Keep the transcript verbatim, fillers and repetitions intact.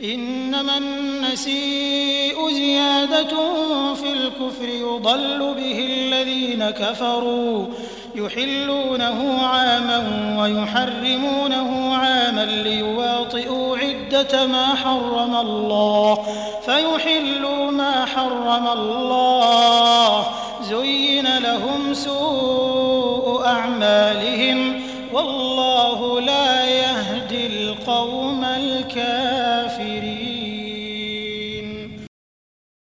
إنما النسيء زيادة في الكفر يضل به الذين كفروا يحلونه عاما ويحرمونه عاما ليواطئوا عدة ما حرم الله فيحلوا ما حرم الله زين لهم سوء أعمالهم والله لا يهدي القوم